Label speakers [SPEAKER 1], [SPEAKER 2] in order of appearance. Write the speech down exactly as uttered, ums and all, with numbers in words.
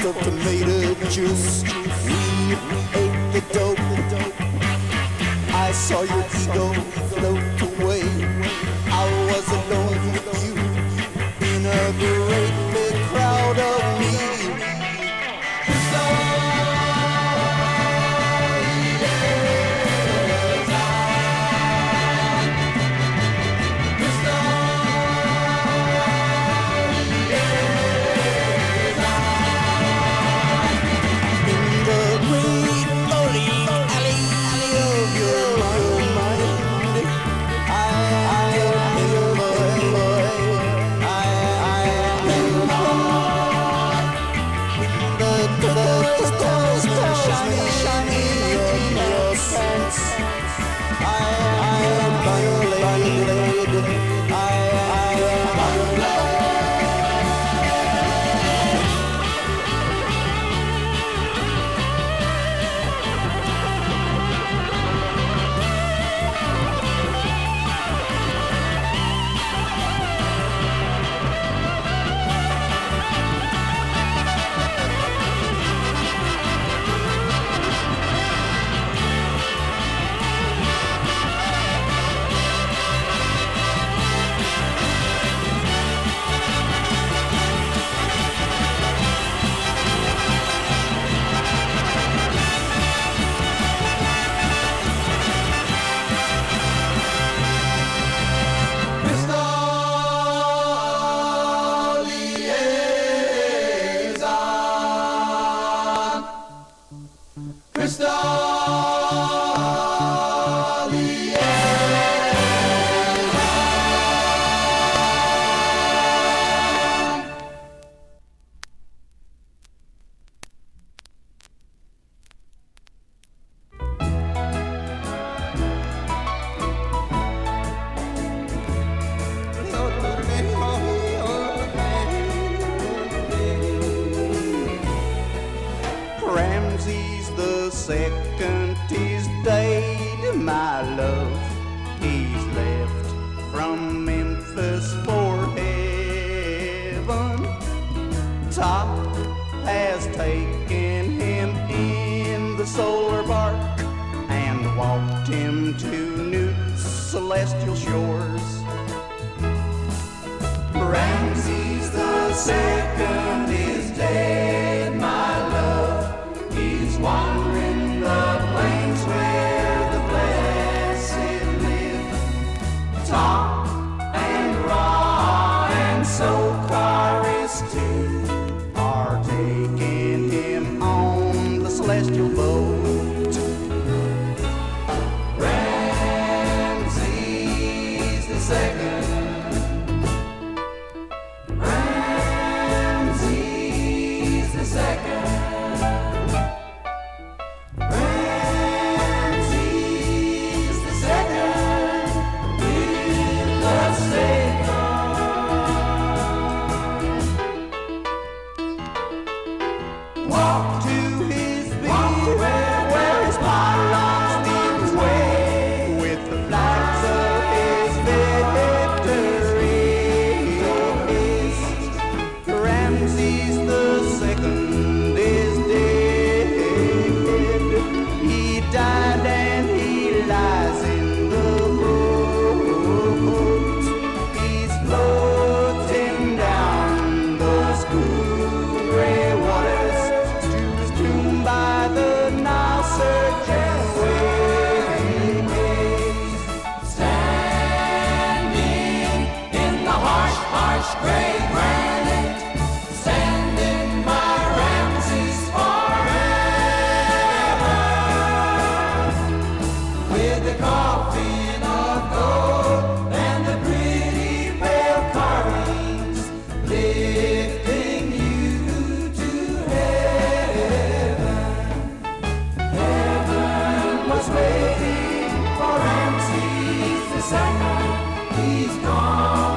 [SPEAKER 1] of tomato juice. We ate the dope. I saw your ego float away. I was alone with you in a great big crowd of me. Ramses the second is dead, my love. He's left from Memphis for heaven. Top has taken him in the solar bark and walked him to new celestial shores. Ramses the second is dead, my love. He's wandering the plains where the blessed live. Top and Ra and Sokaris too are taking him on the celestial boat. Ramses the second. Ramses the second. Walk to his beat where his pylons lead his way with the flags of his victories. Ramses the second is dead. He died and he lies in the boat. He's floating down those cool gray waters by the Nile surging waves, standing in the harsh, harsh gray granite, standing by Ramses forever, with the coffin of gold and the pretty pale carvings, lifting you to heaven. Waiting for Ramses the second. He's gone.